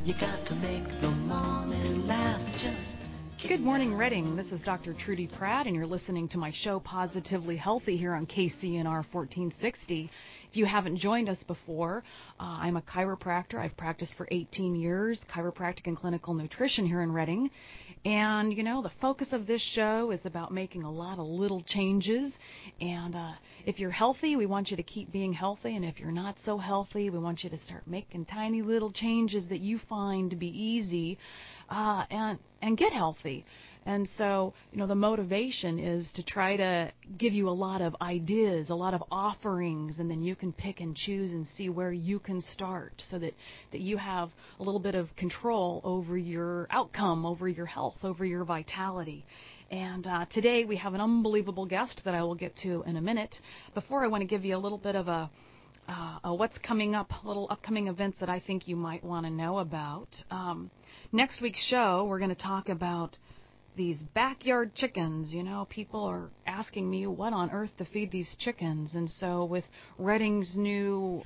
You got to make the morning last just. Good morning, Reading. This is Dr. Trudy Pratt, and you're listening to my show Positively Healthy here on KCNR 1460. If you haven't joined us before, I'm a chiropractor. I've practiced for 18 years, chiropractic and clinical nutrition here in Reading. And, you know, the focus of this show is about making a lot of little changes. And if you're healthy, we want you to keep being healthy. And if you're not so healthy, we want you to start making tiny little changes that you find to be easy and get healthy. And so, you know, the motivation is to try to give you a lot of ideas, a lot of offerings, and then you can pick and choose and see where you can start so that you have a little bit of control over your outcome, over your health, over your vitality. And today we have an unbelievable guest that I will get to in a minute. Before, I want to give you a little bit of a what's coming up, little upcoming events that I think you might want to know about. Next week's show, we're going to talk about these backyard chickens. You know, people are asking me what on earth to feed these chickens. And so with Reading's new,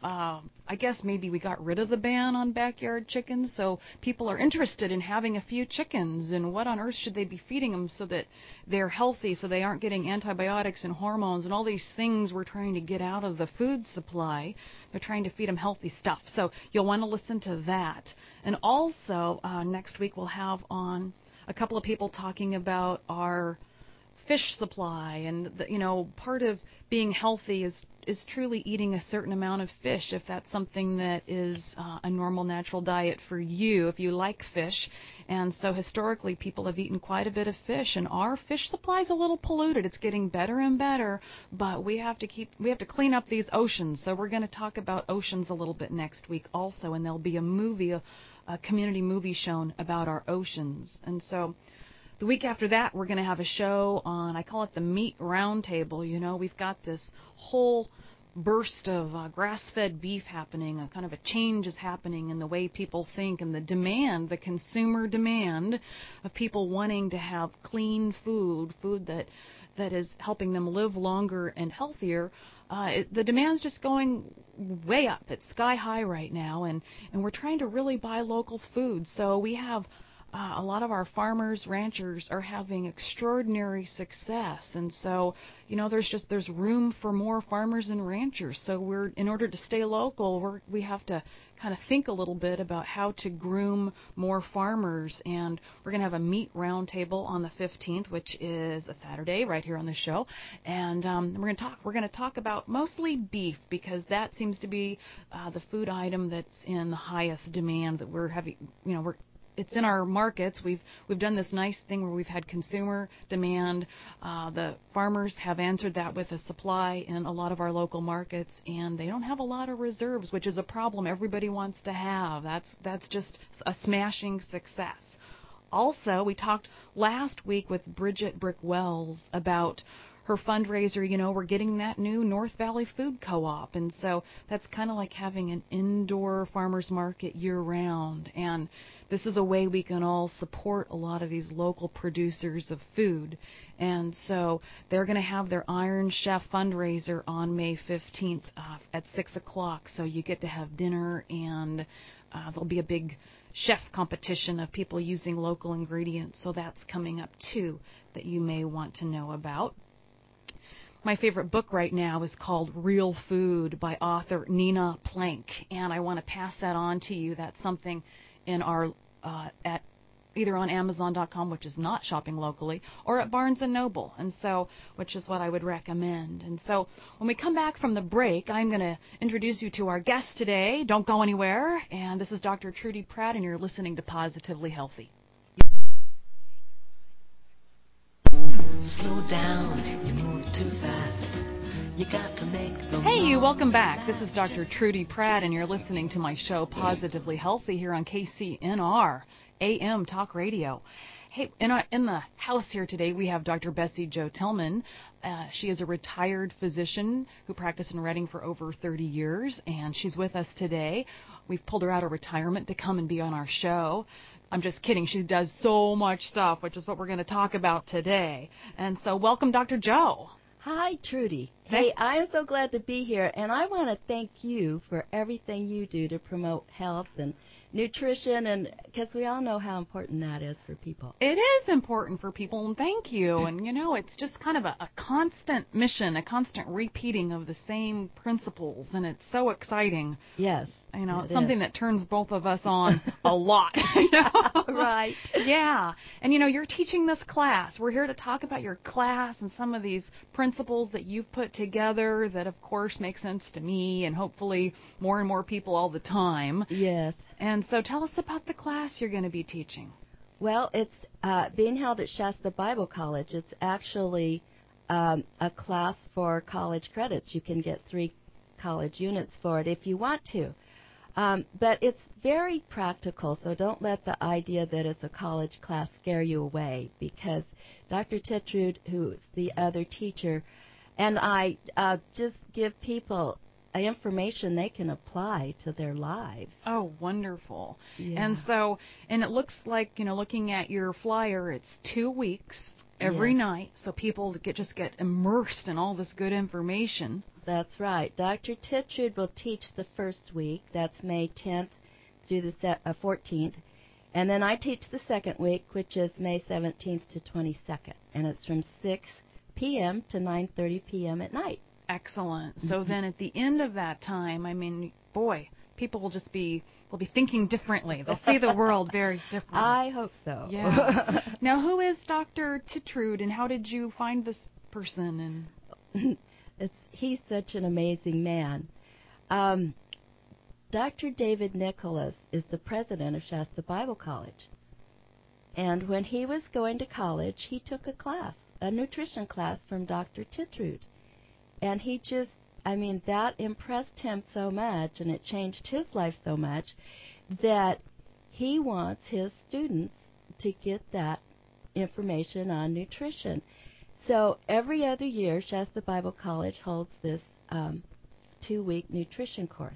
I guess maybe we got rid of the ban on backyard chickens. So people are interested in having a few chickens. And what on earth should they be feeding them so that they're healthy, so they aren't getting antibiotics and hormones and all these things we're trying to get out of the food supply. They're trying to feed them healthy stuff. So you'll want to listen to that. And also next week we'll have on a couple of people talking about our fish supply, and part of being healthy is truly eating a certain amount of fish, if that's something that is a normal natural diet for you, if you like fish. And so historically people have eaten quite a bit of fish, and our fish supply is a little polluted. It's getting better and better, but we have to clean up these oceans. So we're going to talk about oceans a little bit next week also, and there'll be a movie, a community movie shown about our oceans. And so the week after that, we're going to have a show on, I call it the Meat Roundtable. You know, we've got this whole burst of grass-fed beef happening, a kind of a change is happening in the way people think, and the demand, the consumer demand of people wanting to have clean food that is helping them live longer and healthier. The demand's just going way up. It's sky high right now, and we're trying to really buy local food. So we have a lot of our farmers, ranchers are having extraordinary success, and so there's room for more farmers and ranchers. So in order to stay local, we have to kind of think a little bit about how to groom more farmers. And we're going to have a meat roundtable on the 15th, which is a Saturday, right here on the show. And we're going to talk about mostly beef, because that seems to be the food item that's in the highest demand that we're having. It's in our markets. We've done this nice thing where we've had consumer demand. The farmers have answered that with a supply in a lot of our local markets, and they don't have a lot of reserves, which is a problem everybody wants to have. That's just a smashing success. Also, we talked last week with Bridget Brick Wells about her fundraiser. We're getting that new North Valley Food Co-op, and so that's kind of like having an indoor farmers market year-round, and this is a way we can all support a lot of these local producers of food. And so they're going to have their Iron Chef fundraiser on May 15th at 6 o'clock, so you get to have dinner, and there'll be a big chef competition of people using local ingredients, so that's coming up too that you may want to know about. My favorite book right now is called Real Food by author Nina Plank, and I want to pass that on to you. That's something in our at either on Amazon.com, which is not shopping locally, or at Barnes & Noble, and so which is what I would recommend. And so when we come back from the break, I'm going to introduce you to our guest today. Don't go anywhere. And this is Dr. Trudy Pratt, and you're listening to Positively Healthy. Slow down, you move too fast. You got to make the Hey, welcome back. This is Dr. Trudy Pratt, and you're listening to my show Positively Healthy here on KCNR AM Talk Radio. Hey, in the house here today, we have Dr. Bessie Jo Tillman. She is a retired physician who practiced in Reading for over 30 years, and she's with us today. We've pulled her out of retirement to come and be on our show. I'm just kidding. She does so much stuff, which is what we're going to talk about today. And so welcome, Dr. Jo. Hi, Trudy. Hey, I am so glad to be here, and I want to thank you for everything you do to promote health and nutrition, and because we all know how important that is for people. It is important for people, and thank you. And, it's just kind of a constant mission, a constant repeating of the same principles, and it's so exciting. Yes. It's something that turns both of us on a lot. Right. Yeah. And, you're teaching this class. We're here to talk about your class and some of these principles that you've put together that, of course, make sense to me and hopefully more and more people all the time. Yes. And so tell us about the class you're going to be teaching. Well, it's being held at Shasta Bible College. It's actually a class for college credits. You can get 3 college units for it if you want to. But it's very practical, so don't let the idea that it's a college class scare you away, because Dr. Titrud, who is the other teacher, and I just give people information they can apply to their lives. Oh, wonderful. Yeah. And it looks like, looking at your flyer, it's 2 weeks every night, so people just get immersed in all this good information. That's right. Dr. Titrud will teach the first week. That's May 10th through the 14th. And then I teach the second week, which is May 17th to 22nd. And it's from 6 p.m. to 9:30 p.m. at night. Excellent. So then at the end of that time, people will be thinking differently. They'll see the world very differently. I hope so. Yeah. Now, who is Dr. Titrud, and how did you find this person? He's such an amazing man. Dr. David Nicholas is the president of Shasta Bible College. And when he was going to college, he took a nutrition class from Dr. Titrud. And that impressed him so much, and it changed his life so much, that he wants his students to get that information on nutrition. So every other year, Shasta Bible College holds this 2-week nutrition course.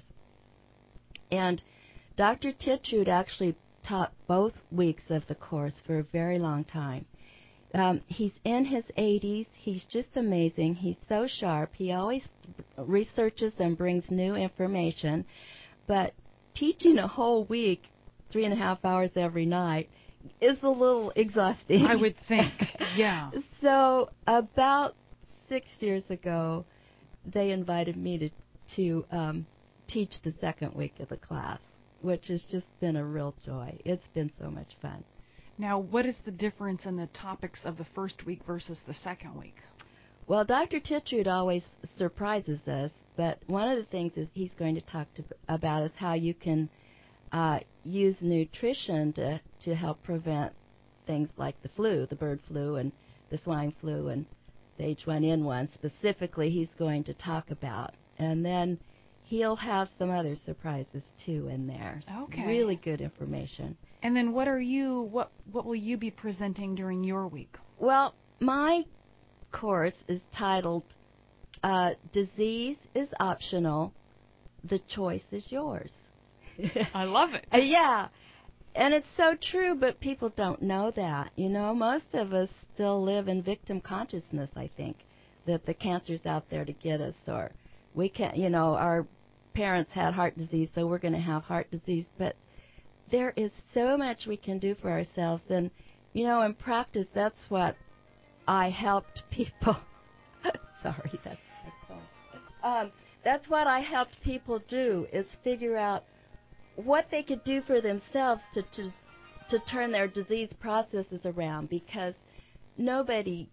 And Dr. Titrud actually taught both weeks of the course for a very long time. He's in his 80s. He's just amazing. He's so sharp. He always researches and brings new information. But teaching a whole week, 3.5 hours every night, is a little exhausting. I would think, yeah. So about 6 years ago, they invited me to teach the second week of the class, which has just been a real joy. It's been so much fun. Now, what is the difference in the topics of the first week versus the second week? Well, Dr. Titrud always surprises us, but one of the things is he's going to talk about is how you can use nutrition to help prevent things like the flu, the bird flu and the swine flu and the H1N1 specifically he's going to talk about. And then he'll have some other surprises too in there. Okay. Really good information. And then what will you be presenting during your week? Well, my course is titled Disease is Optional, the Choice is Yours. I love it. Yeah. And it's so true, but people don't know that. Most of us still live in victim consciousness, I think, that the cancer's out there to get us, or we can't, our parents had heart disease, so we're going to have heart disease. But there is so much we can do for ourselves. And, in practice, that's what I helped people. Sorry, that's my phone. That's what I helped people do, is figure out what they could do for themselves to turn their disease processes around, because nobody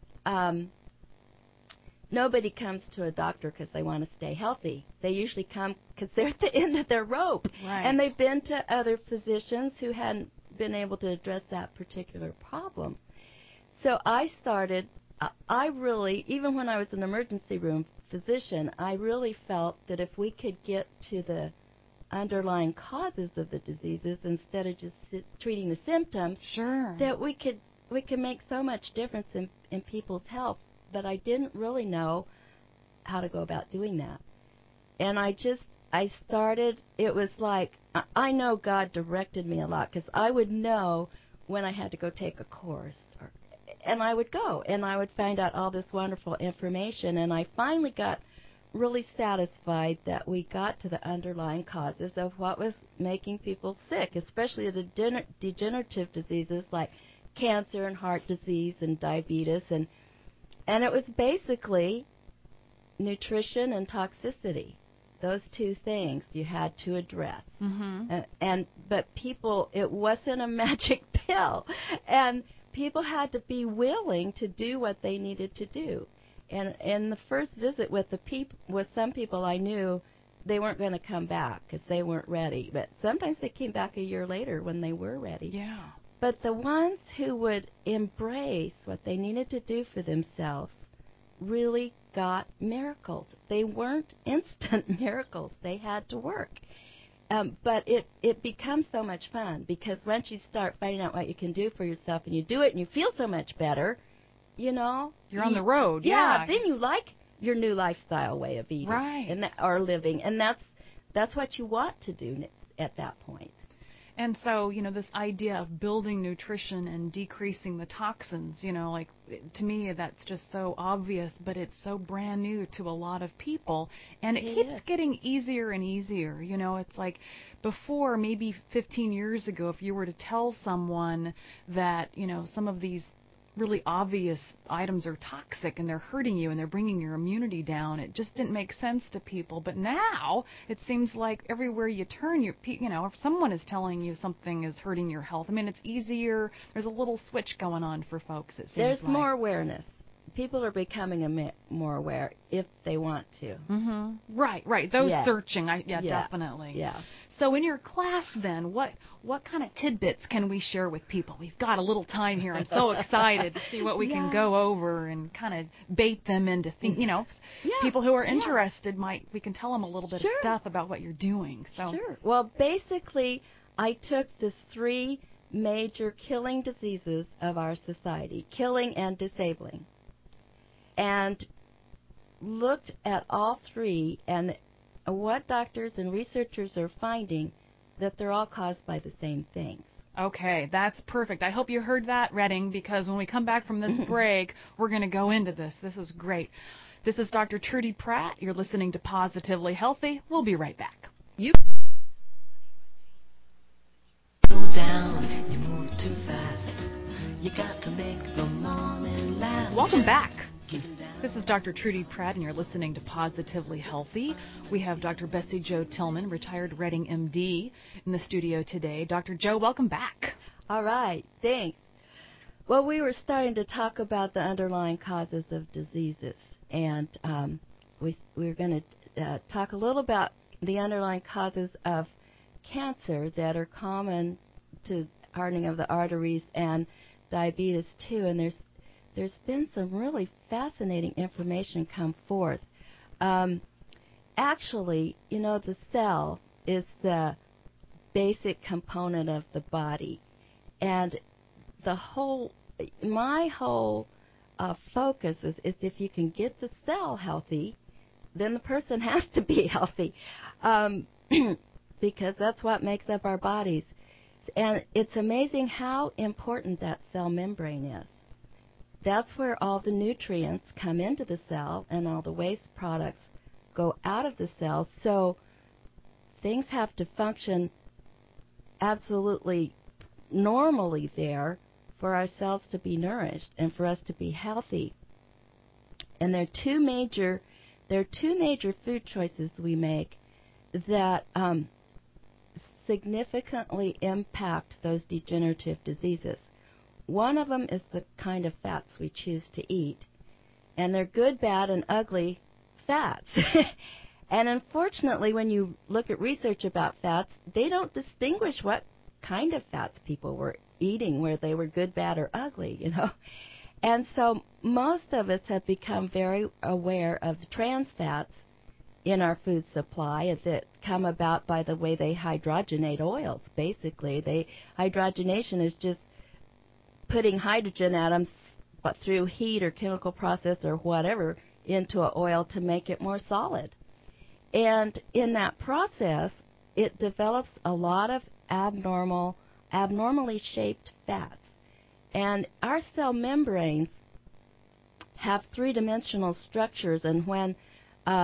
comes to a doctor because they want to stay healthy. They usually come because they're at the end of their rope. Right. And they've been to other physicians who hadn't been able to address that particular problem. So I really, even when I was an emergency room physician, I really felt that if we could get to the underlying causes of the diseases instead of just treating the symptoms, sure, that we could make so much difference in people's health. But I didn't really know how to go about doing that. And I started, it was like, I know God directed me a lot, because I would know when I had to go take a course. And I would go, and I would find out all this wonderful information. And I finally got really satisfied that we got to the underlying causes of what was making people sick, especially the degenerative diseases like cancer and heart disease and diabetes, and it was basically nutrition and toxicity. Those two things you had to address. But people, it wasn't a magic pill, and people had to be willing to do what they needed to do. And in the first visit with some people I knew, they weren't going to come back because they weren't ready. But sometimes they came back a year later when they were ready. Yeah. But the ones who would embrace what they needed to do for themselves really got miracles. They weren't instant miracles. They had to work. But it becomes so much fun because once you start finding out what you can do for yourself and you do it and you feel so much better, you know. You're on the road, yeah. Then you like your new lifestyle way of eating. Right. Or living. And that's what you want to do at that point. And so, you know, this idea of building nutrition and decreasing the toxins, you know, like, to me, that's just so obvious, but it's so brand new to a lot of people. And it keeps getting easier and easier. You know, it's like before, maybe 15 years ago, if you were to tell someone that, you know, some of these really obvious items are toxic and they're hurting you and they're bringing your immunity down, it just didn't make sense to people. But now it seems like everywhere you turn, you know, if someone is telling you something is hurting your health, I mean, it's easier. There's a little switch going on for folks, it seems There's like. more awareness. People are becoming more aware if they want to. Right. Those searching, definitely. Yeah. So in your class then, what kind of tidbits can we share with people? We've got a little time here. I'm so excited to see what we can go over and kind of bait them into you know, people who are interested we can tell them a little bit of stuff about what you're doing. So. Sure. Well, basically, I took the 3 major killing diseases of our society, killing and disabling, and looked at all 3 and what doctors and researchers are finding, that they're all caused by the same thing. Okay, that's perfect. I hope you heard that, Redding, because when we come back from this break, we're going to go into this. This is great. This is Dr. Trudy Pratt. You're listening to Positively Healthy. We'll be right back. Slow down, you move too fast. You got to make the morning last. Welcome back. This is Dr. Trudy Pratt, and you're listening to Positively Healthy. We have Dr. Bessie Jo Tillman, retired Redding MD, in the studio today. Dr. Jo, welcome back. All right, thanks. Well, we were starting to talk about the underlying causes of diseases, and we're going to talk a little about the underlying causes of cancer that are common to hardening of the arteries and diabetes too, and there's been some really fascinating information come forth. Actually, you know, the cell is the basic component of the body, and my whole focus is if you can get the cell healthy, then the person has to be healthy, because that's what makes up our bodies. And it's amazing how important that cell membrane is. That's where all the nutrients come into the cell and all the waste products go out of the cell. So things have to function absolutely normally there for our cells to be nourished and for us to be healthy. And there are two major food choices we make that significantly impact those degenerative diseases. One of them is the kind of fats we choose to eat, and they're good, bad, and ugly fats. And unfortunately, when you look at research about fats, they don't distinguish what kind of fats people were eating, where they were good, bad, or ugly, you know. And so most of us have become very aware of trans fats in our food supply that come about by the way they hydrogenate oils, basically. Hydrogenation is just putting hydrogen atoms through heat or chemical process or whatever into an oil to make it more solid. And in that process, it develops a lot of abnormally shaped fats. And our cell membranes have three-dimensional structures, and when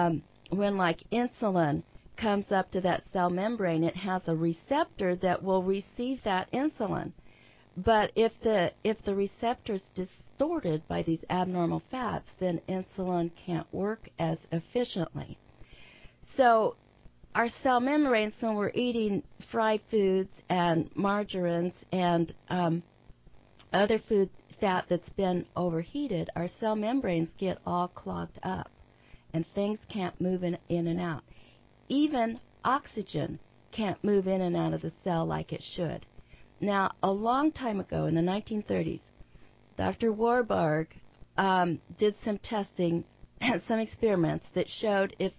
like insulin comes up to that cell membrane, it has a receptor that will receive that insulin. But if the receptor's distorted by these abnormal fats, then insulin can't work as efficiently. So our cell membranes, when we're eating fried foods and margarines and other food fat that's been overheated, our cell membranes get all clogged up, and things can't move in and out. Even oxygen can't move in and out of the cell like it should. Now, a long time ago, in the 1930s, Dr. Warburg did some testing and some experiments that showed if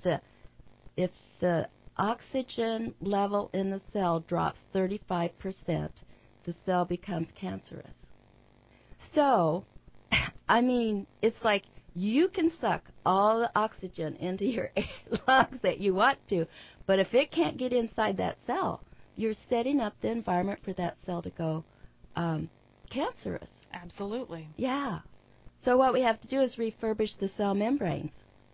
the oxygen level in the cell drops 35%, the cell becomes cancerous. So, I mean, it's like you can suck all the oxygen into your lungs that you want to, but if it can't get inside that cell, you're setting up the environment for that cell to go cancerous. Absolutely. Yeah. So what we have to do is refurbish the cell membranes.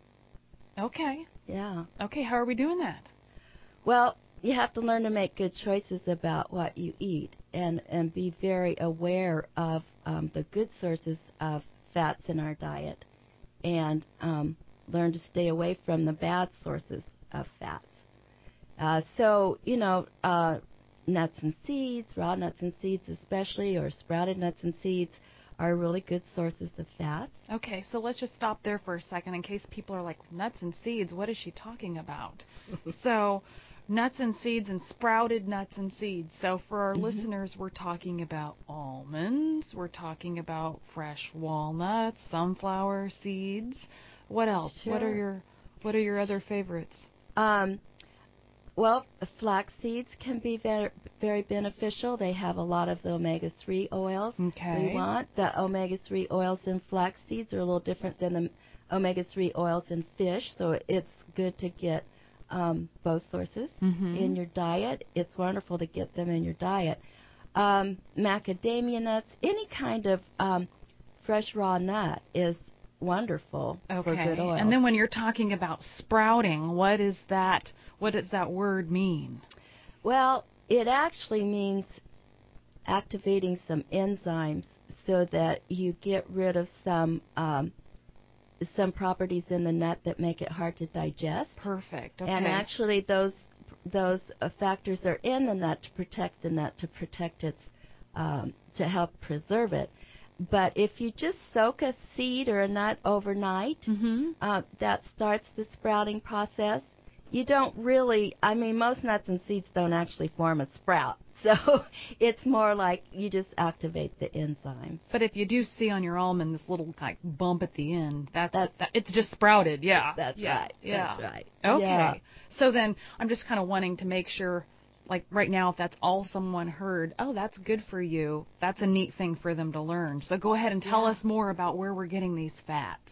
Okay. Yeah. Okay, how are we doing that? Well, you have to learn to make good choices about what you eat and be very aware of the good sources of fats in our diet and learn to stay away from the bad sources of fats. So, nuts and seeds, raw nuts and seeds especially, or sprouted nuts and seeds are really good sources of fats. Okay, so let's just stop there for a second in case people are like, nuts and seeds, what is she talking about? So, nuts and seeds and sprouted nuts and seeds. So for our listeners, we're talking about almonds, we're talking about fresh walnuts, sunflower seeds. What else? Sure. What are your other favorites? Well, flax seeds can be very, very beneficial. They have a lot of the omega-3 oils we want. The omega-3 oils in flax seeds are a little different than the omega-3 oils in fish, so it's good to get both sources in your diet. It's wonderful to get them in your diet. Macadamia nuts, any kind of fresh raw nut is wonderful for good oil. And then when you're talking about sprouting, what does that word mean? Well, it actually means activating some enzymes so that you get rid of some properties in the nut that make it hard to digest. Perfect. Okay. And actually those factors are in the nut to protect the nut, to protect its to help preserve it. But if you just soak a seed or a nut overnight, that starts the sprouting process. You don't really, most nuts and seeds don't actually form a sprout. So it's more like you just activate the enzymes. But if you do see on your almond this little like bump at the end, it's just sprouted, yeah. That's right. Yeah. That's right. Okay. Yeah. So then I'm just kind of wanting to make sure, like right now, if that's all someone heard, oh, that's good for you, that's a neat thing for them to learn. So go ahead and tell us more about where we're getting these fats.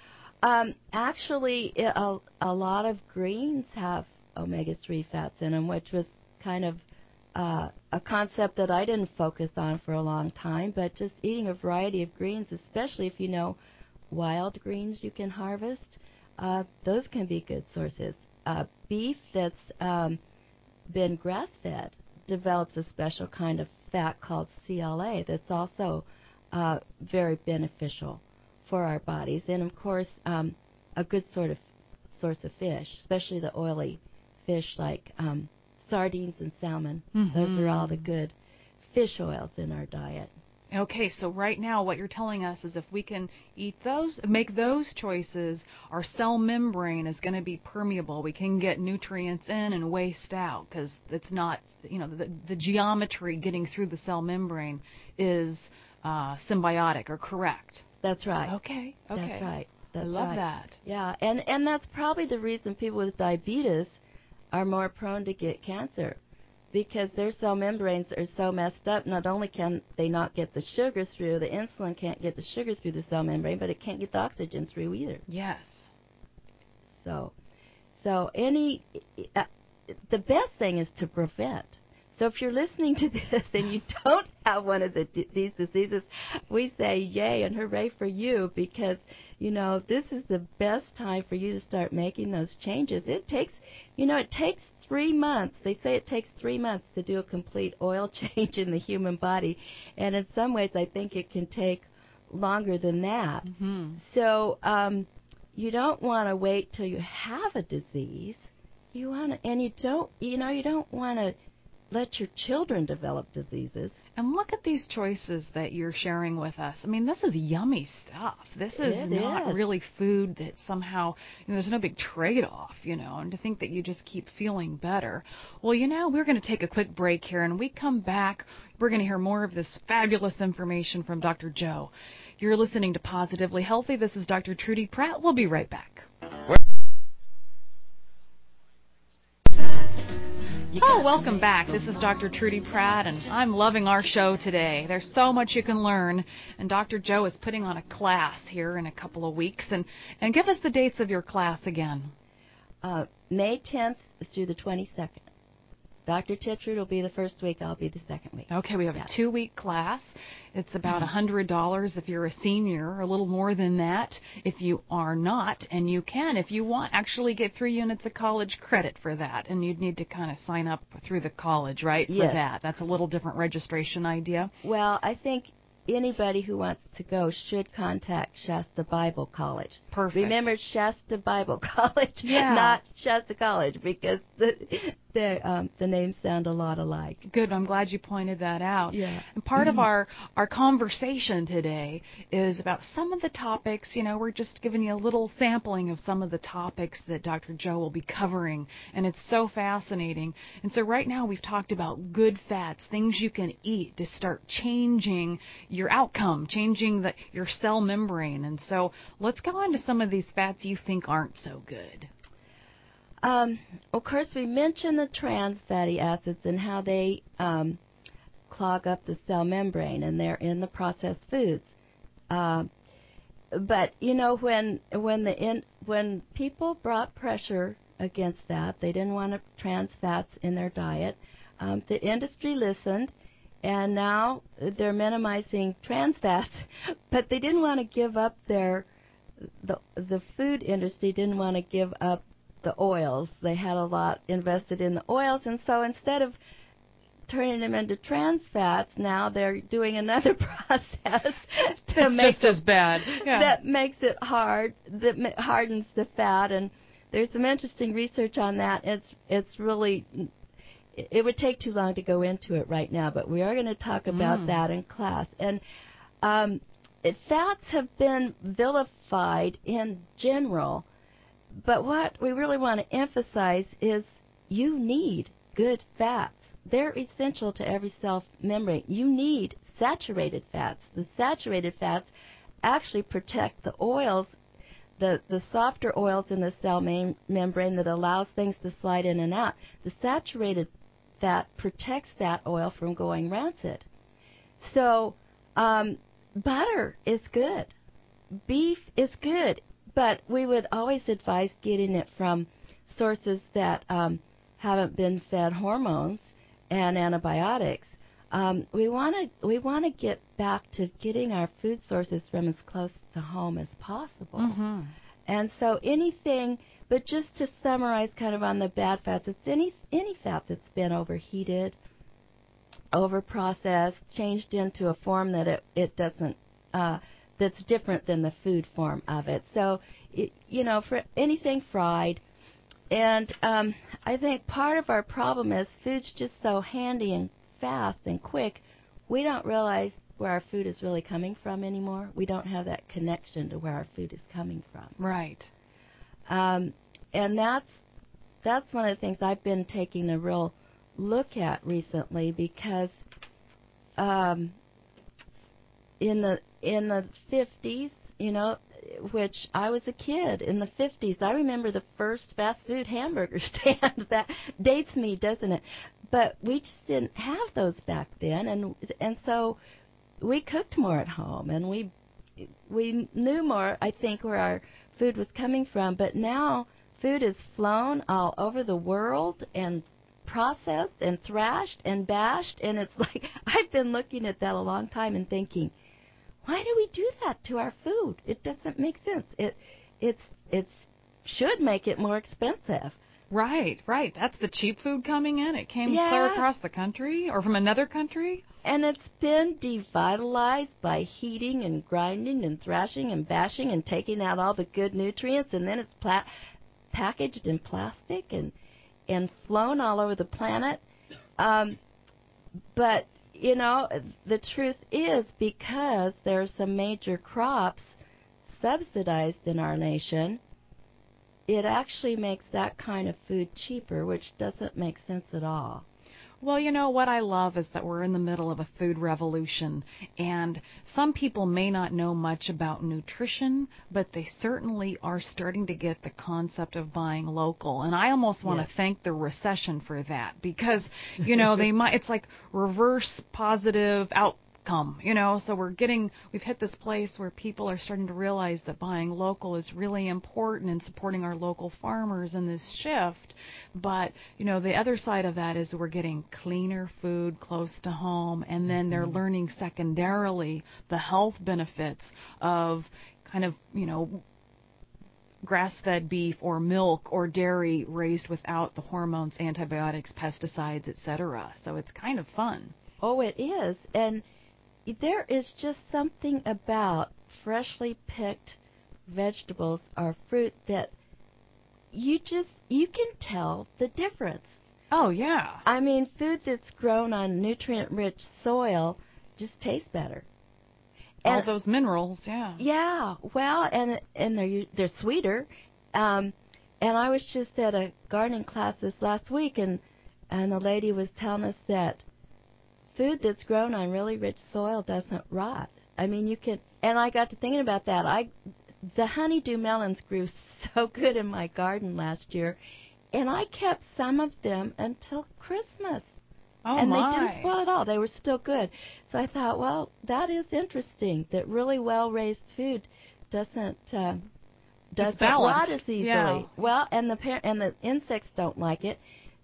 Actually, a lot of greens have omega-3 fats in them, which was kind of a concept that I didn't focus on for a long time, but just eating a variety of greens, especially if you know wild greens you can harvest, those can be good sources. Beef that's been grass-fed develops a special kind of fat called CLA that's also very beneficial for our bodies. And, of course, a good sort of source of fish, especially the oily fish like sardines and salmon. Those are all the good fish oils in our diet. Okay, so right now what you're telling us is if we can eat those, make those choices, our cell membrane is going to be permeable. We can get nutrients in and waste out because it's not, the geometry getting through the cell membrane is symbiotic or correct. That's right. Okay. That's right. That's I love right. that. Yeah, and that's probably the reason people with diabetes are more prone to get cancer, because their cell membranes are so messed up. Not only can they not get the sugar through, the insulin can't get the sugar through the cell membrane, but it can't get the oxygen through either. Yes. So the best thing is to prevent. So if you're listening to this and you don't have one of these diseases, we say yay and hooray for you, because this is the best time for you to start making those changes. It takes 3 months. They say it takes 3 months to do a complete oil change in the human body, and in some ways I think it can take longer than that. Mm-hmm. So you don't want to wait till you have a disease. You don't want to let your children develop diseases. And look at these choices that you're sharing with us. I mean, this is yummy stuff. This is not really food that somehow, there's no big trade-off, and to think that you just keep feeling better. Well, we're going to take a quick break here, and when we come back, we're going to hear more of this fabulous information from Dr. Joe. You're listening to Positively Healthy. This is Dr. Trudy Pratt. We'll be right back. Oh, welcome back. This is Dr. Trudy Pratt, and I'm loving our show today. There's so much you can learn, and Dr. Joe is putting on a class here in a couple of weeks. And give us the dates of your class again. May 10th through the 22nd. Dr. Titrud will be the first week. I'll be the second week. Okay, we have a 2-week class. It's about $100 if you're a senior, or a little more than that if you are not. And you can, if you want, actually get 3 units of college credit for that. And you'd need to kind of sign up through the college, right, for that. That's a little different registration idea. Well, I think anybody who wants to go should contact Shasta Bible College. Perfect. Remember, Shasta Bible College, not Shasta College, because the names sound a lot alike. Good. I'm glad you pointed that out. Yeah. And part of our conversation today is about some of the topics. We're just giving you a little sampling of some of the topics that Dr. Joe will be covering, and it's so fascinating. And so right now we've talked about good fats, things you can eat to start changing your outcome, changing your cell membrane. And so let's go on to some of these fats you think aren't so good. Of course, we mentioned the trans fatty acids and how they clog up the cell membrane, and they're in the processed foods. But when people brought pressure against that, they didn't want trans fats in their diet. The industry listened, and now they're minimizing trans fats, but they didn't want to give up the food industry didn't want to give up the oils. They had a lot invested in the oils, and so instead of turning them into trans fats, now they're doing another process to make just as bad. Yeah. That makes it hard, that hardens the fat, and there's some interesting research on that. It's really, it would take too long to go into it right now, but we are going to talk about that in class. And fats have been vilified in general, but what we really want to emphasize is you need good fats. They're essential to every cell membrane. You need saturated fats. The saturated fats actually protect the oils, the softer oils in the cell membrane that allows things to slide in and out. The saturated fat protects that oil from going rancid. So butter is good. Beef is good. But we would always advise getting it from sources that haven't been fed hormones and antibiotics. We want to get back to getting our food sources from as close to home as possible. Mm-hmm. And so anything, but just to summarize kind of on the bad fats, it's any fat that's been overheated, overprocessed, changed into a form that it doesn't that's different than the food form of it. So, for anything fried. And I think part of our problem is food's just so handy and fast and quick, we don't realize where our food is really coming from anymore. We don't have that connection to where our food is coming from. Right. And that's one of the things I've been taking a real look at recently, because in the 50s, which I was a kid in the 50s, I remember the first fast food hamburger stand. That dates me, doesn't it? But we just didn't have those back then, and so we cooked more at home, and we knew more, I think, where our food was coming from. But now food is flown all over the world and processed and thrashed and bashed, and it's like I've been looking at that a long time and thinking, why do we do that to our food? It doesn't make sense. It should make it more expensive. Right. That's the cheap food coming in. It came Yeah. clear across the country or from another country. And it's been devitalized by heating and grinding and thrashing and bashing and taking out all the good nutrients, and then it's packaged in plastic and flown all over the planet. But, you know, the truth is, because there's some major crops subsidized in our nation, it actually makes that kind of food cheaper, which doesn't make sense at all. Well, you know, what I love is that we're in the middle of a food revolution, and some people may not know much about nutrition, but they certainly are starting to get the concept of buying local. And I almost want to thank the recession for that, because, you know, it's like reverse positive outcome, you know, so we've hit this place where people are starting to realize that buying local is really important and supporting our local farmers in this shift. But, you know, the other side of that is we're getting cleaner food close to home, and then they're learning secondarily the health benefits of kind of, you know, grass-fed beef or milk or dairy raised without the hormones, antibiotics, pesticides, etc. So it's kind of fun. Oh, it is. And there is just something about freshly picked vegetables or fruit that you can tell the difference. Oh, yeah. I mean, food that's grown on nutrient-rich soil just tastes better. All those minerals, yeah. Yeah, well, and they're sweeter. And I was just at a gardening class this last week, and the lady was telling us that food that's grown on really rich soil doesn't rot. I mean, you can, and I got to thinking about that. The honeydew melons grew so good in my garden last year, and I kept some of them until Christmas. Oh, and my. They didn't spoil at all. They were still good. So I thought, well, that is interesting, that really well-raised food doesn't rot as easily. Yeah. Well, and the insects don't like it.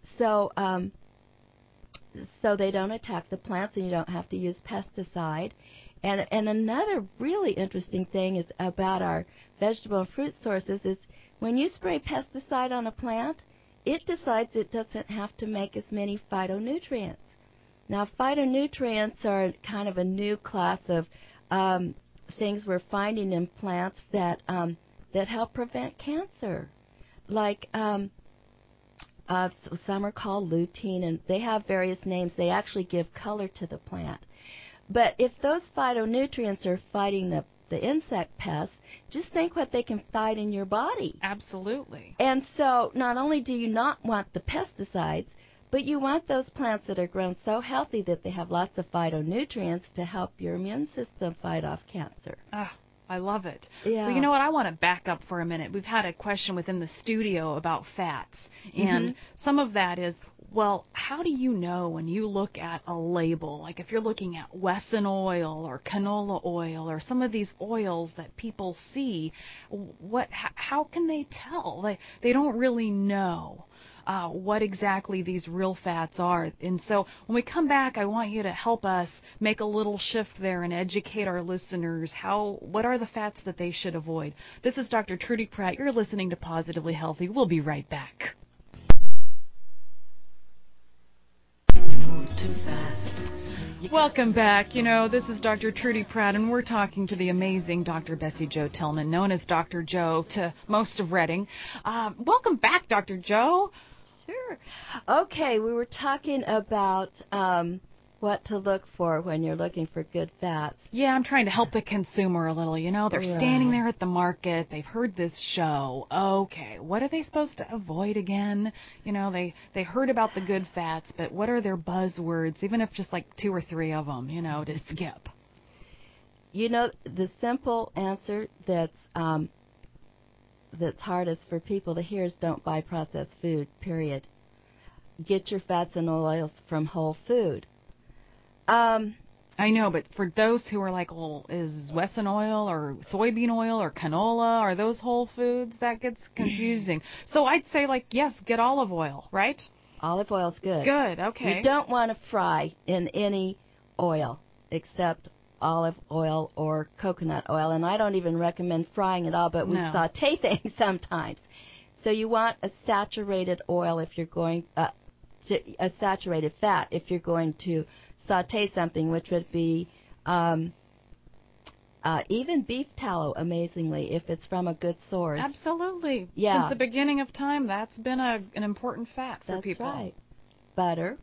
So they don't attack the plants, and you don't have to use pesticide. And another really interesting thing is about our vegetable and fruit sources is when you spray pesticide on a plant, it decides it doesn't have to make as many phytonutrients. Now, phytonutrients are kind of a new class of things we're finding in plants that help prevent cancer. Like some are called lutein, and they have various names. They actually give color to the plant. But if those phytonutrients are fighting the insect pests, just think what they can fight in your body. Absolutely. And so not only do you not want the pesticides, but you want those plants that are grown so healthy that they have lots of phytonutrients to help your immune system fight off cancer. I love it. Yeah. Well, you know what? I want to back up for a minute. We've had a question within the studio about fats, and some of that is, well, how do you know when you look at a label, like if you're looking at Wesson oil or canola oil or some of these oils that people see, how can they tell? They don't really know what exactly these real fats are. And so when we come back, I want you to help us make a little shift there and educate our listeners what are the fats that they should avoid. This is Dr. Trudy Pratt. You're listening to Positively Healthy. We'll be right back. You move too fast. Welcome back. You know, this is Dr. Trudy Pratt, and we're talking to the amazing Dr. Bessie Jo Tillman, known as Dr. Jo to most of Reading. Welcome back, Dr. Jo. Sure. Okay, we were talking about what to look for when you're looking for good fats. Yeah, I'm trying to help the consumer a little. You know, they're standing there at the market. They've heard this show. Okay, what are they supposed to avoid again? You know, they heard about the good fats, but what are their buzzwords, even if just like 2 or 3 of them, you know, to skip? You know, the simple answer that's hardest for people to hear is don't buy processed food, period. Get your fats and oils from whole food. I know, but for those who are like, well, is Wesson oil or soybean oil or canola, are those whole foods? That gets confusing. So I'd say, like, yes, get olive oil, right? Olive oil's good. Good, okay. You don't want to fry in any oil except olive oil or coconut oil, and I don't even recommend frying at all, but we saute things sometimes. So you want a saturated oil if you're going a saturated fat if you're going to saute something, which would be even beef tallow, amazingly, if it's from a good source. Absolutely. Yeah. Since the beginning of time, that's been an important fat for people. That's right. Butter,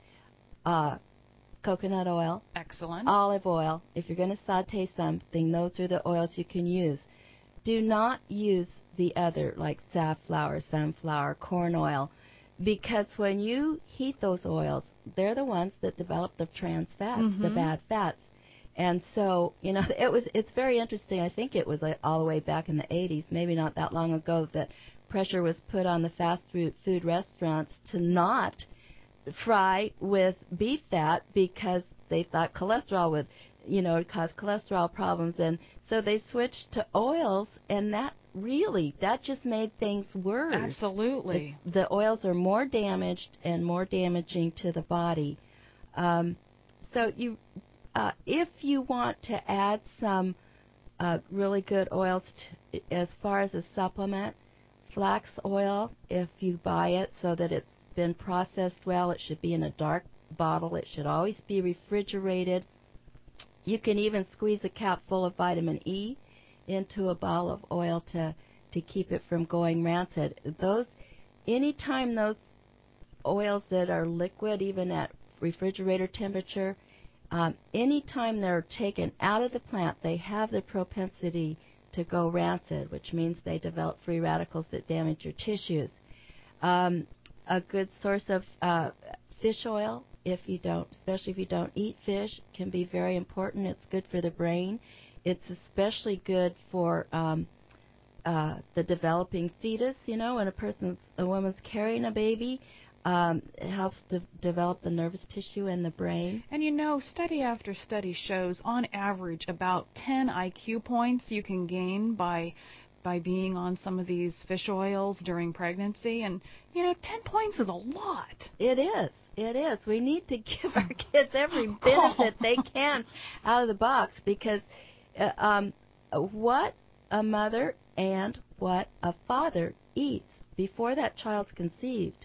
coconut oil, excellent, olive oil. If you're going to saute something, those are the oils you can use. Do not use the other, like safflower, sunflower, corn oil, because when you heat those oils, they're the ones that develop the trans fats, the bad fats. And so, it's very interesting. I think it was all the way back in the 80s, maybe not that long ago, that pressure was put on the fast food restaurants to not fry with beef fat because they thought cholesterol would, cause cholesterol problems. And so they switched to oils, and that just made things worse. Absolutely. The oils are more damaged and more damaging to the body. So if you want to add some really good oils as far as a supplement, flax oil, if you buy it so that it's been processed well, it should be in a dark bottle. It should always be refrigerated. You can even squeeze a cap full of vitamin E into a bottle of oil to keep it from going rancid. Anytime those oils that are liquid, even at refrigerator temperature, anytime they're taken out of the plant, they have the propensity to go rancid, which means they develop free radicals that damage your tissues. A good source of fish oil, especially if you don't eat fish, can be very important. It's good for the brain. It's especially good for the developing fetus. When a woman's carrying a baby, it helps to develop the nervous tissue in the brain. And study after study shows, on average, about 10 IQ points you can gain by being on some of these fish oils during pregnancy. And 10 points is a lot. It is. We need to give our kids every benefit they can out of the box, because what a mother and what a father eats before that child's conceived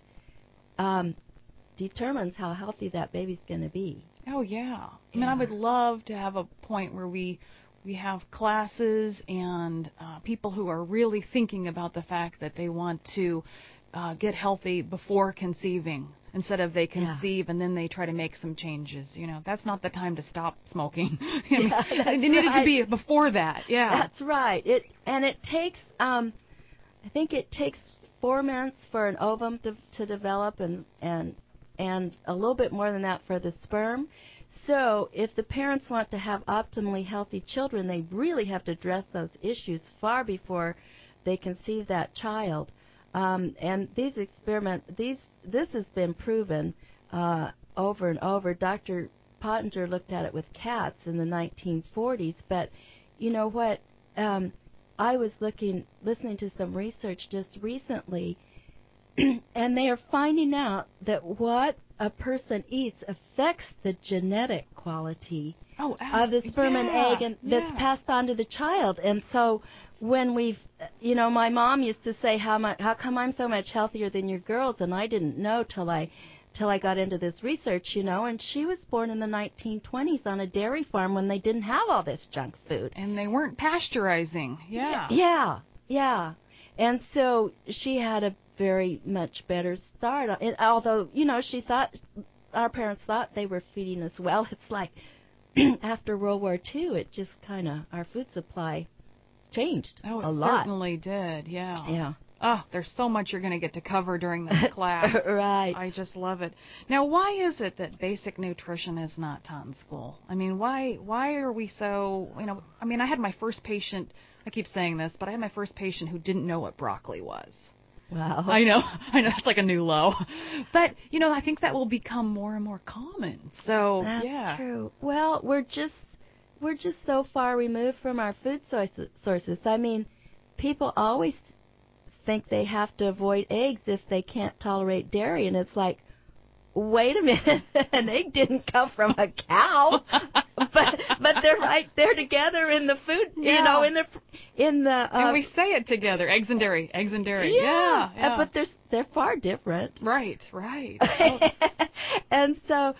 determines how healthy that baby's going to be. Oh, yeah. I mean, I would love to have a point where we have classes and people who are really thinking about the fact that they want to get healthy before conceiving, instead of they conceive and then they try to make some changes. That's not the time to stop smoking. It needed to be before that. Yeah, that's right. It takes, I think it takes 4 months for an ovum to develop, and a little bit more than that for the sperm. So if the parents want to have optimally healthy children, they really have to address those issues far before they conceive that child. And these experiments, this has been proven over and over. Dr. Pottenger looked at it with cats in the 1940s, but you know what? I was listening to some research just recently, and they are finding out that what a person eats affects the genetic quality of the sperm and egg, and that's passed on to the child. And so when my mom used to say, how come I'm so much healthier than your girls? And I didn't know till I got into this research, and she was born in the 1920s on a dairy farm when they didn't have all this junk food. And they weren't pasteurizing. Yeah. And so she had a very much better start. And although, she thought, our parents thought they were feeding us well. It's like after World War II, it just kind of, our food supply changed a lot. It certainly did, yeah. Yeah. Oh, there's so much you're going to get to cover during this class. Right. I just love it. Now, why is it that basic nutrition is not taught in school? I mean, why are we so, I had my first patient, I keep saying this, but I had my first patient who didn't know what broccoli was. Wow. I know, it's like a new low. But, I think that will become more and more common. So, That's true. Well, we're just so far removed from our food sources. I mean, people always think they have to avoid eggs if they can't tolerate dairy, and it's like, wait a minute, an egg didn't come from a cow, but they're right there together in the food, Yeah. you know, in the. And we say it together, eggs and dairy, eggs and dairy. Yeah, Yeah. but they're far different. Right. Oh. And so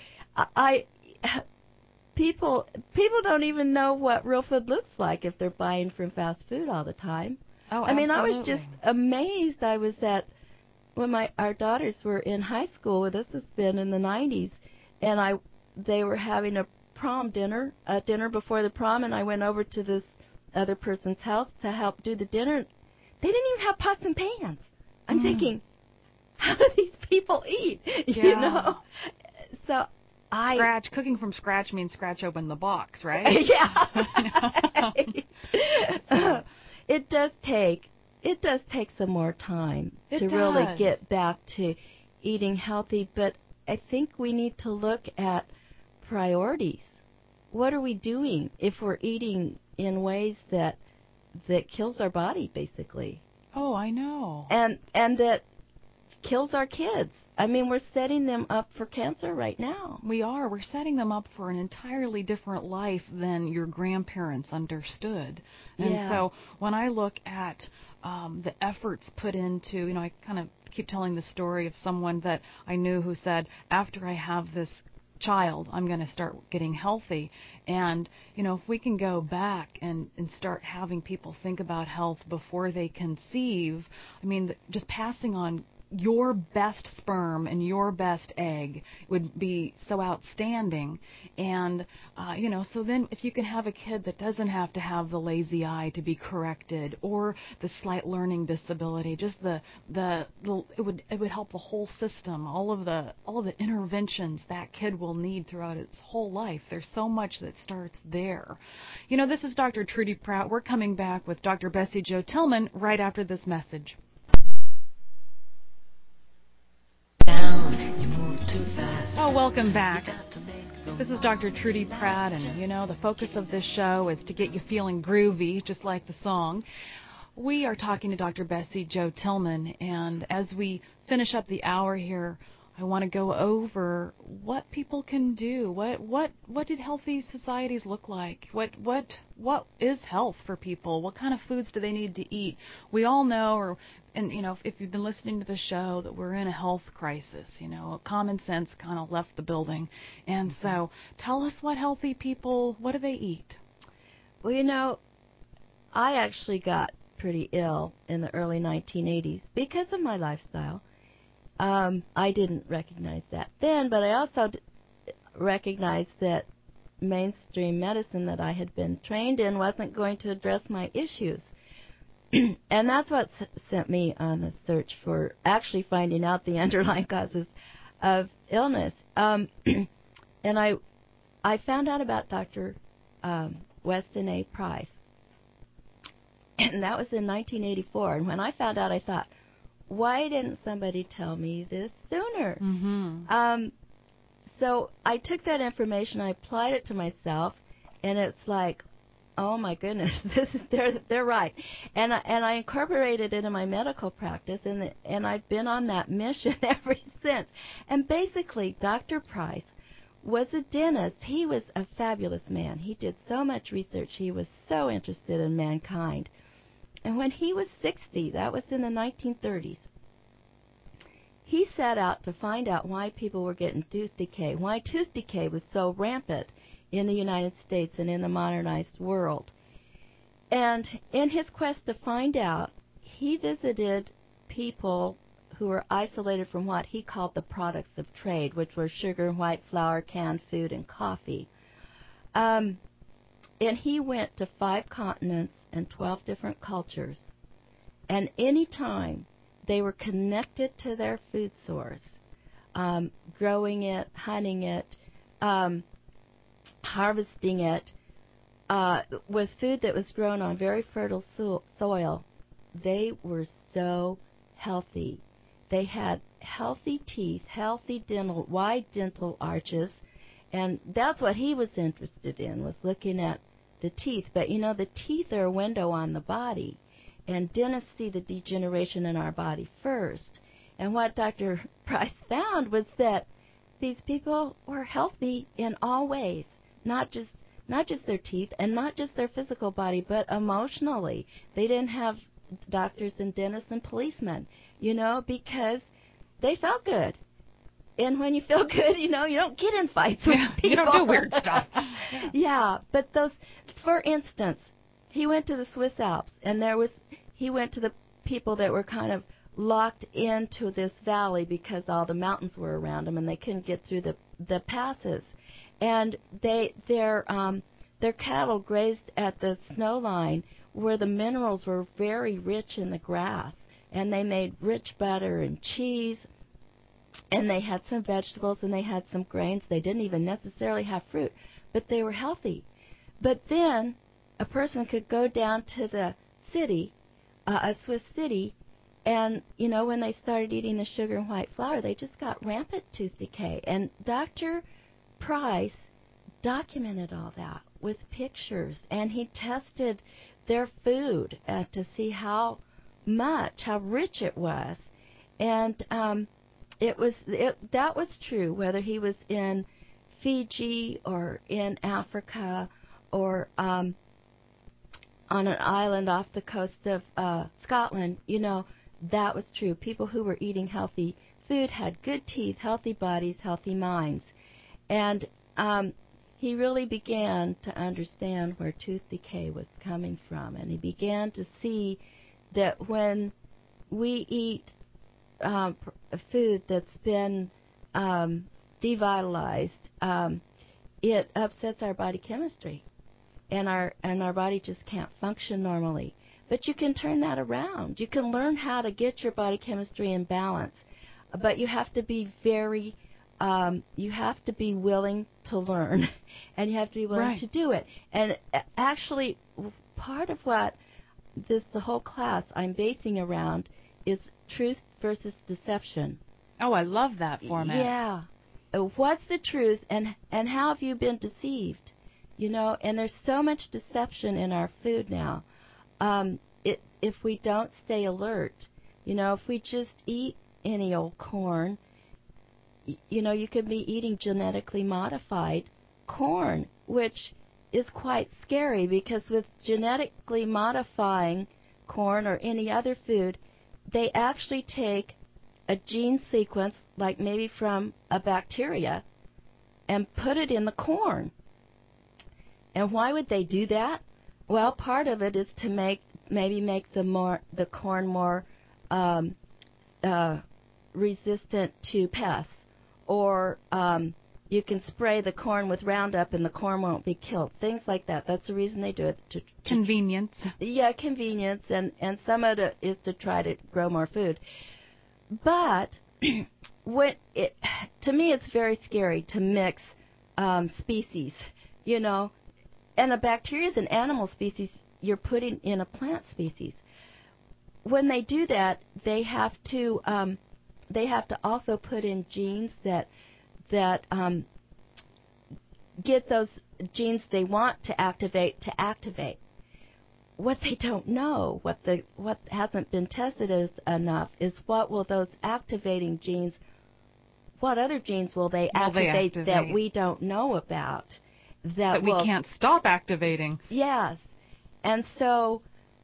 people don't even know what real food looks like if they're buying from fast food all the time. Oh, I mean, I was absolutely. just amazed. I was at when our daughters were in high school. This has been in the 90s, and they were having a dinner before the prom, and I went over to this other person's house to help do the dinner. They didn't even have pots and pans. I'm thinking, how do these people eat? Yeah. You know, so Cooking from scratch means scratch open the box, right? Yeah. So. It does take some more time to It really does. get back to eating healthy, but I think we need to look at priorities. What are we doing if we're eating in ways that kills our body, basically? Oh, I know. And that kills our kids. I mean, we're setting them up for cancer right now. We are. We're setting them up for an entirely different life than your grandparents understood. And Yeah. so when I look at the efforts put into, I kind of keep telling the story of someone that I knew who said, after I have this child, I'm going to start getting healthy. And, if we can go back and start having people think about health before they conceive, I mean, just passing on your best sperm and your best egg would be so outstanding. And, so then if you can have a kid that doesn't have to have the lazy eye to be corrected or the slight learning disability, just it would help the whole system, all of the interventions that kid will need throughout its whole life. There's so much that starts there. This is Dr. Trudy Pratt. We're coming back with Dr. Bessie Jo Tillman right after this message. Oh, welcome back. This is Dr. Trudy Pratt, and the focus of this show is to get you feeling groovy, just like the song. We are talking to Dr. Bessie Jo Tillman, and as we finish up the hour here, I want to go over what people can do. What did healthy societies look like? What is health for people? What kind of foods do they need to eat? We all know, if you've been listening to the show, that we're in a health crisis. Common sense kind of left the building, and so tell us what healthy people. What do they eat? Well, I actually got pretty ill in the early 1980s because of my lifestyle. I didn't recognize that then, but I also recognized that mainstream medicine that I had been trained in wasn't going to address my issues. And that's what sent me on the search for actually finding out the underlying causes of illness. And I found out about Dr. Weston A. Price, and that was in 1984. And when I found out, I thought, why didn't somebody tell me this sooner? Mm-hmm. So I took that information, I applied it to myself, and it's like, oh my goodness, they're right. And I incorporated it in my medical practice, and I've been on that mission ever since. And basically, Dr. Price was a dentist. He was a fabulous man. He did so much research. He was so interested in mankind. And when he was 60, that was in the 1930s, he set out to find out why people were getting tooth decay, why tooth decay was so rampant in the United States and in the modernized world. And in his quest to find out, he visited people who were isolated from what he called the products of trade, which were sugar, white flour, canned food, and coffee. And he went to 5 continents and 12 different cultures. And any time they were connected to their food source, growing it, hunting it, harvesting it, with food that was grown on very fertile soil, they were so healthy. They had healthy teeth, healthy wide dental arches, and that's what he was interested in, was looking at the teeth. But the teeth are a window on the body, and dentists see the degeneration in our body first. And what Dr. Price found was that these people were healthy in all ways, not just their teeth and not just their physical body, but emotionally. They didn't have doctors and dentists and policemen, because they felt good. And when you feel good, you don't get in fights with people. You don't do weird stuff. Yeah, but for instance, he went to the Swiss Alps, and he went to the people that were kind of locked into this valley because all the mountains were around them and they couldn't get through the passes. And their cattle grazed at the snow line where the minerals were very rich in the grass, and they made rich butter and cheese, and they had some vegetables and they had some grains. They didn't even necessarily have fruit, but they were healthy. But then a person could go down to the city, a Swiss city, and, when they started eating the sugar and white flour, they just got rampant tooth decay. And Dr. Price documented all that with pictures, and he tested their food to see how rich it was. And that was true, whether he was in Fiji or in Africa or on an island off the coast of Scotland. That was true. People who were eating healthy food had good teeth, healthy bodies, healthy minds. And he really began to understand where tooth decay was coming from. And he began to see that when we eat food that's been devitalized, it upsets our body chemistry, and our body just can't function normally. But you can turn that around. You can learn how to get your body chemistry in balance, but you have to be willing to learn, and you have to be willing to do it. And actually, part of what the whole class I'm basing around is truth versus deception. Oh, I love that format. Yeah. What's the truth, and how have you been deceived? And there's so much deception in our food now. If we don't stay alert, if we just eat any old corn, you could be eating genetically modified corn, which is quite scary, because with genetically modifying corn or any other food, they actually take a gene sequence, like maybe from a bacteria, and put it in the corn. And why would they do that? Well, part of it is to make the corn more resistant to pests, or you can spray the corn with Roundup and the corn won't be killed. Things like that. That's the reason they do it. Convenience. Yeah, convenience, and some of it is to try to grow more food. But to me, it's very scary to mix species, And a bacteria is an animal species you're putting in a plant species. When they do that, they have to also put in genes that get those genes they want to activate. What they don't know, what hasn't been tested enough, is what will those activating genes, what other genes will they activate that we don't know about? That we can't stop activating. Yes. And so,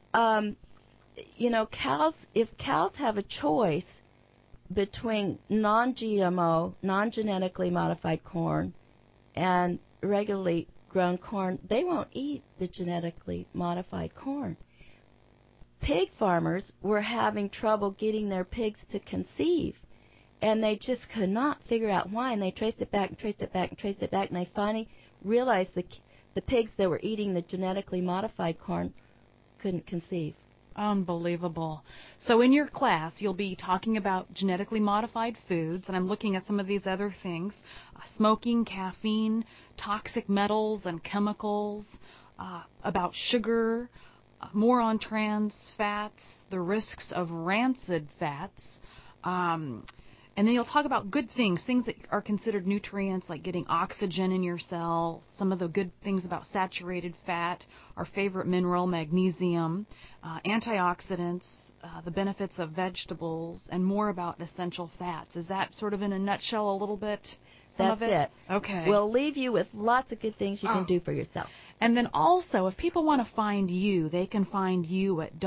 cows, if cows have a choice between non-GMO, non-genetically modified corn and regularly grown corn, they won't eat the genetically modified corn. Pig farmers were having trouble getting their pigs to conceive, and they just could not figure out why, and they traced it back and traced it back and traced it back, and they finally realized the pigs that were eating the genetically modified corn couldn't conceive. Unbelievable. So in your class, you'll be talking about genetically modified foods, and I'm looking at some of these other things: smoking, caffeine, toxic metals and chemicals, about sugar, more on trans fats, the risks of rancid fats, And then you'll talk about good things that are considered nutrients, like getting oxygen in your cell, some of the good things about saturated fat, our favorite mineral, magnesium, antioxidants, the benefits of vegetables, and more about essential fats. Is that sort of in a nutshell a little bit? That's it. Okay. We'll leave you with lots of good things you can do for yourself. And then also, if people want to find you, they can find you at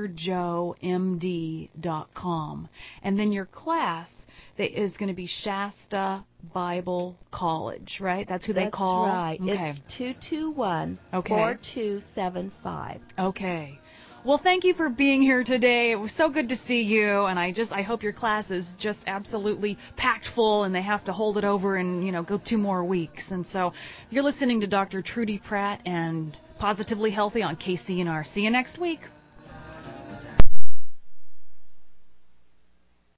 drjoemd.com. And then your class is going to be Shasta Bible College, right? That's who they call? That's right. Okay. It's 221-4275. Okay. Well, thank you for being here today. It was so good to see you, and I hope your class is just absolutely packed full, and they have to hold it over and, go 2 more weeks. And so you're listening to Dr. Trudy Pratt and Positively Healthy on KCNR. See you next week.